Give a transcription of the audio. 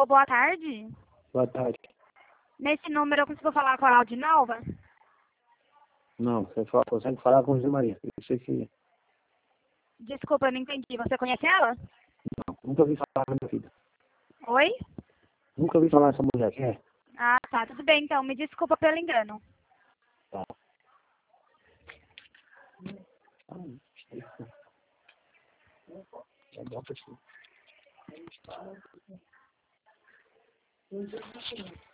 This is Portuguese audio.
Alô, boa tarde. Boa tarde. Nesse número eu consigo falar com a Aldinalva? Não, você consegue falar com o José Maria. Isso aqui. Desculpa, eu não entendi. Você conhece ela? Não, nunca ouvi falar na minha vida. Oi? Nunca ouvi falar nessa mulher. Quem é? Ah, tá. Tudo bem, então. Me desculpa pelo engano. Tá. É bom, pessoal.